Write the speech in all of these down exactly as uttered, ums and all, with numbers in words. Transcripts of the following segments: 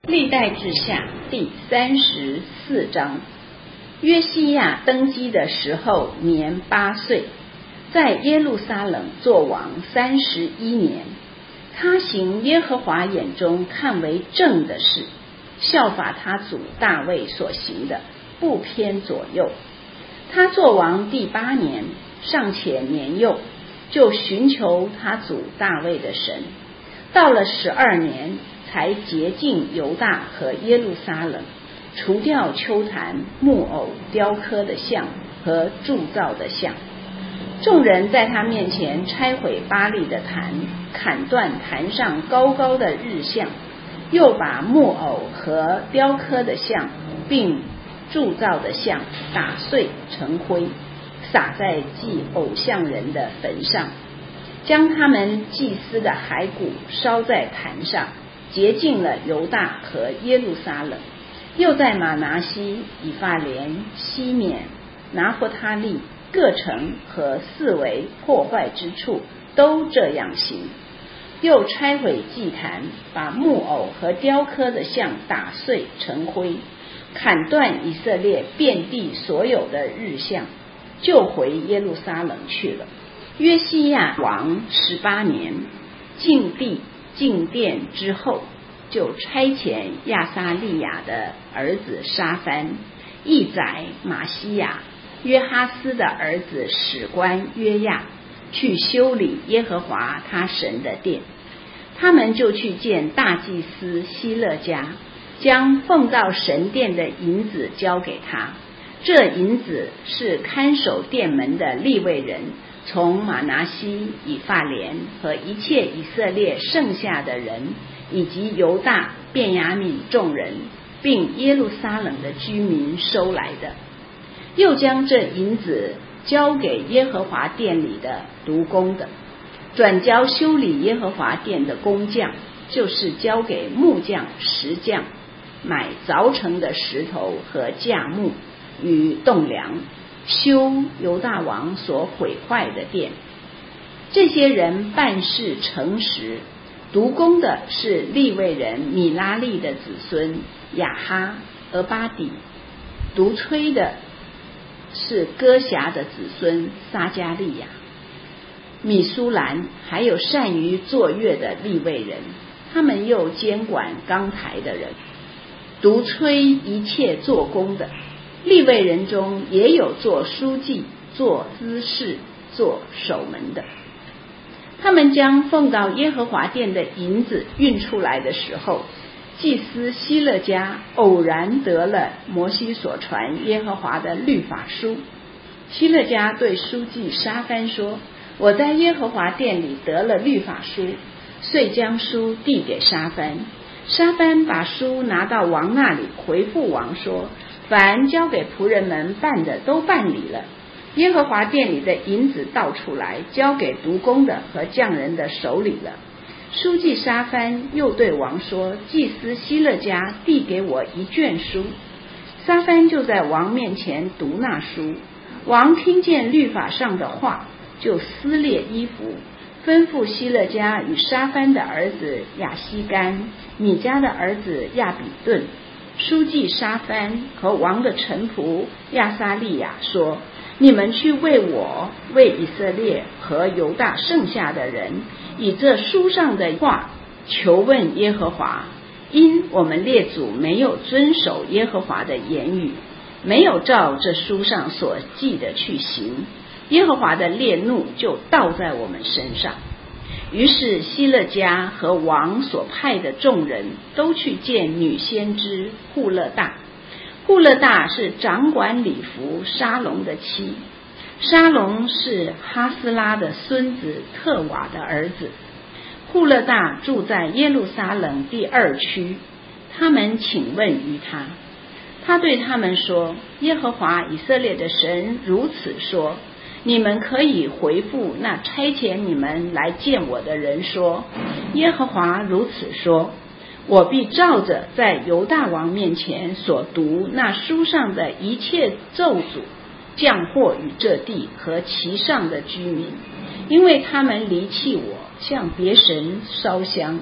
历代志下第三十四章。约西亚登基的时候年八岁，在耶路撒冷作王三十一年。他行耶和华眼中看为正的事，效法他祖大卫所行的，不偏左右。他作王第八年，尚且年幼，就寻求他祖大卫的神。到了十二年，才洁净犹大和耶路撒冷，除掉丘坛、木偶、雕刻的像和铸造的像。众人在他面前拆毁巴力的坛，砍断坛上高高的日像，又把木偶和雕刻的像并铸造的像打碎成灰，撒在祭偶像人的坟上，将他们祭司的骸骨烧在坛上，洁净了犹大和耶路撒冷。又在玛拿西、以法莲、西缅、拿弗他利各城和四围破坏之处都这样行。又拆毁祭坛，把木偶和雕刻的像打碎成灰，砍断以色列遍地所有的日像，就回耶路撒冷去了。约西亚王十八年，进地进殿之后，就差遣亚撒利雅的儿子沙番、义宰马西亚、约哈斯的儿子史官约亚去修理耶和华他神的殿。他们就去见大祭司希勒家，将奉到神殿的银子交给他。这银子是看守殿门的利未人从玛拿西、以法莲和一切以色列剩下的人，以及犹大、便雅悯众人，并耶路撒冷的居民收来的。又将这银子交给耶和华殿里的督工的，转交修理耶和华殿的工匠，就是交给木匠、石匠，买凿成的石头和架木与栋梁，修犹大王所毁坏的殿。这些人办事诚实。督工的是利未人米拉利的子孙亚哈、俄巴底，督催的是歌辖的子孙撒加利亚、米苏兰，还有善于作乐的利未人。他们又监管钢台的人，督催一切做工的。利未人中也有做书记、做司事、做守门的。他们将奉到耶和华殿的银子运出来的时候，祭司希勒家偶然得了摩西所传耶和华的律法书。希勒家对书记沙番说：我在耶和华殿里得了律法书，遂将书递给沙番。沙番把书拿到王那里，回复王说：凡交给仆人们办的都办理了。耶和华殿里的银子倒出来，交给督工的和匠人的手里了。书记沙番又对王说：祭司希勒家递给我一卷书。沙番就在王面前读那书。王听见律法上的话，就撕裂衣服，吩咐希勒家与沙番的儿子亚西干、米迦的儿子亚比顿、书记沙番和王的臣仆亚撒利雅说：你们去为我、为以色列和犹大剩下的人，以这书上的话求问耶和华，因我们列祖没有遵守耶和华的言语，没有照这书上所记的去行，耶和华的烈怒就倒在我们身上。于是希勒家和王所派的众人都去见女先知户勒大。户勒大是掌管礼服沙龙的妻，沙龙是哈斯拉的孙子特瓦的儿子。户勒大住在耶路撒冷第二区，他们请问于他，他对他们说：耶和华以色列的神如此说，你们可以回复那差遣你们来见我的人说：耶和华如此说，我必照着在犹大王面前所读那书上的一切咒诅，降祸与这地和其上的居民，因为他们离弃我，向别神烧香，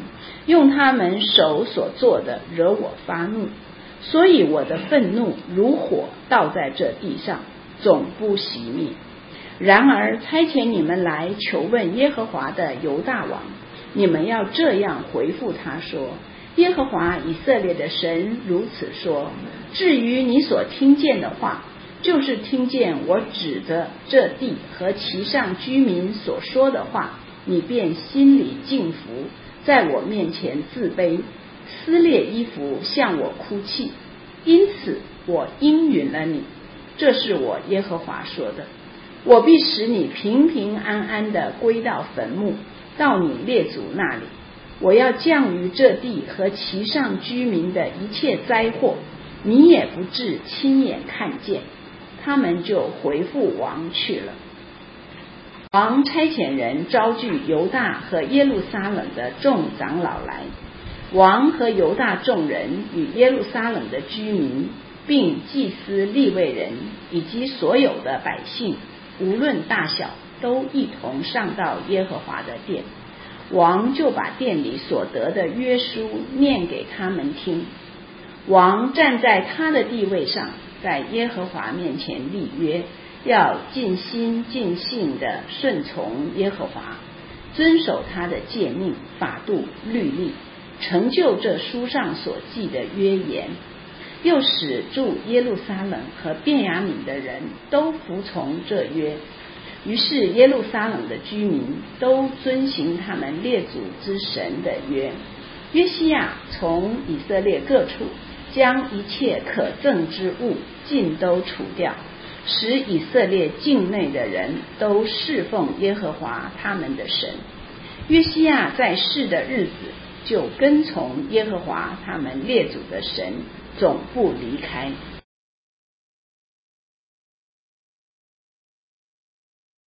用他们手所做的惹我发怒，所以我的愤怒如火倒在这地上，总不熄灭。然而差遣你们来求问耶和华的犹大王，你们要这样回复他说：耶和华以色列的神如此说，至于你所听见的话，就是听见我指着这地和其上居民所说的话，你便心里敬服，在我面前自卑，撕裂衣服向我哭泣，因此我应允了你。这是我耶和华说的。我必使你平平安安地归到坟墓，到你列祖那里。我要降于这地和其上居民的一切灾祸，你也不至亲眼看见。他们就回复王去了。王差遣人招聚犹大和耶路撒冷的众长老来，王和犹大众人与耶路撒冷的居民，并祭司利未人以及所有的百姓，无论大小，都一同上到耶和华的殿。王就把殿里所得的约书念给他们听。王站在他的地位上，在耶和华面前立约，要尽心尽性地顺从耶和华，遵守他的诫命、法度、律例，成就这书上所记的约言。又使住耶路撒冷和便雅悯的人都服从这约。于是耶路撒冷的居民都遵行他们列祖之神的约。约西亚从以色列各处将一切可憎之物尽都除掉，使以色列境内的人都侍奉耶和华他们的神。约西亚在世的日子，就跟从耶和华他们列祖的神，总不离开。